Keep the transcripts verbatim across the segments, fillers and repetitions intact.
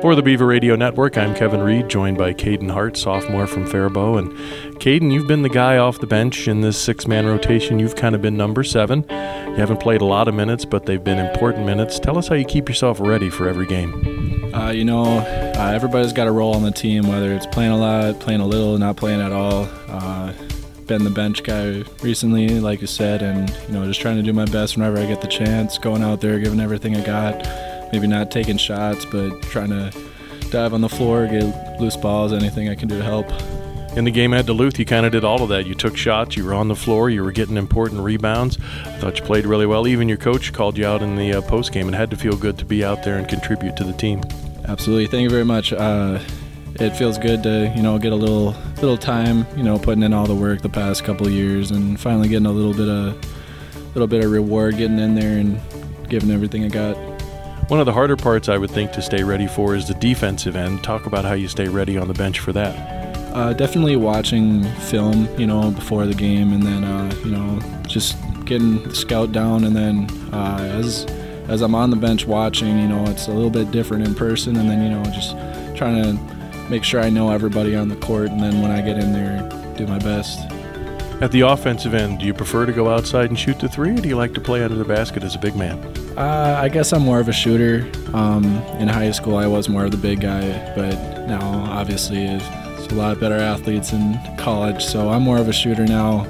For the Beaver Radio Network, I'm Kevin Reed, joined by Caden Hart, sophomore from Faribault. And Caden, you've been the guy off the bench in this six-man rotation. You've kind of been number seven. You haven't played a lot of minutes, but they've been important minutes. Tell us how you keep yourself ready for every game. Uh, you know, uh, everybody's got a role on the team, whether it's playing a lot, playing a little, not playing at all. Uh, been the bench guy recently, like you said, and, you know, just trying to do my best whenever I get the chance, going out there, giving everything I got. Maybe not taking shots, but trying to dive on the floor, get loose balls, anything I can do to help. In the game at Duluth, you kind of did all of that. You took shots, you were on the floor, you were getting important rebounds. I thought you played really well. Even your coach called you out in the uh, postgame. It had to feel good to be out there and contribute to the team. Absolutely. Thank you very much. Uh, it feels good to, you know, get a little little time, you know, putting in all the work the past couple of years and finally getting a little bit of little bit of reward, getting in there and giving everything I got. One of the harder parts, I would think, to stay ready for is the defensive end. Talk about how you stay ready on the bench for that. Uh, definitely watching film, you know, before the game, and then, uh, you know, just getting the scout down, and then uh, as as I'm on the bench watching, you know, it's a little bit different in person, and then, you know, just trying to make sure I know everybody on the court, and then when I get in there, do my best. At the offensive end, do you prefer to go outside and shoot the three, or do you like to play under the basket as a big man? Uh, I guess I'm more of a shooter. Um, in high school, I was more of the big guy, but now, obviously, it's a lot better athletes in college, so I'm more of a shooter now.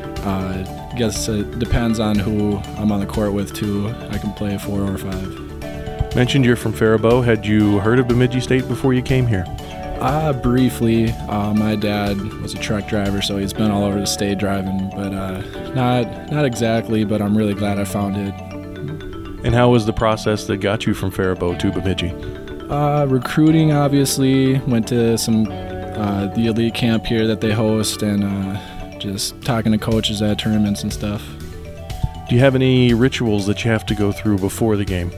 Uh, I guess it depends on who I'm on the court with, too. I can play four or five. Mentioned you're from Faribault. Had you heard of Bemidji State before you came here? Uh, briefly. Uh, my dad was a truck driver, so he's been all over the state driving, but uh, not not exactly, but I'm really glad I found it. And how was the process that got you from Faribault to Bemidji? Uh, recruiting, obviously. Went to some uh, the elite camp here that they host, and uh, just talking to coaches at tournaments and stuff. Do you have any rituals that you have to go through before the game?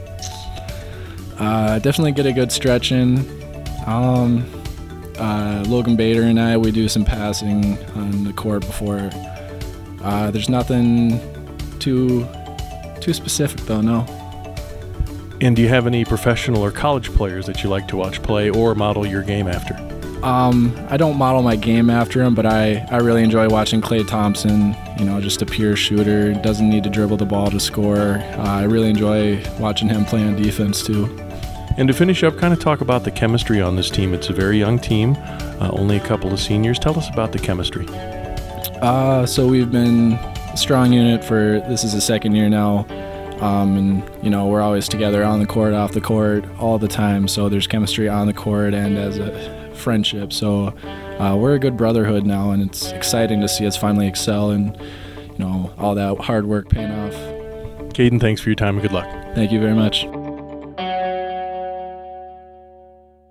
Uh, definitely get a good stretch in. Um, uh, Logan Bader and I, we do some passing on the court before. Uh, there's nothing too too specific, though, no. And do you have any professional or college players that you like to watch play or model your game after? Um, I don't model my game after him, but I, I really enjoy watching Klay Thompson, you know, just a pure shooter, doesn't need to dribble the ball to score. Uh, I really enjoy watching him play on defense, too. And to finish up, kind of talk about the chemistry on this team. It's a very young team, uh, only a couple of seniors. Tell us about the chemistry. Uh, so we've been a strong unit for, this is the second year now. Um, and, you know, we're always together on the court, off the court, all the time. So there's chemistry on the court and as a friendship. So uh, we're a good brotherhood now, and it's exciting to see us finally excel and, you know, all that hard work paying off. Caden, thanks for your time and good luck. Thank you very much.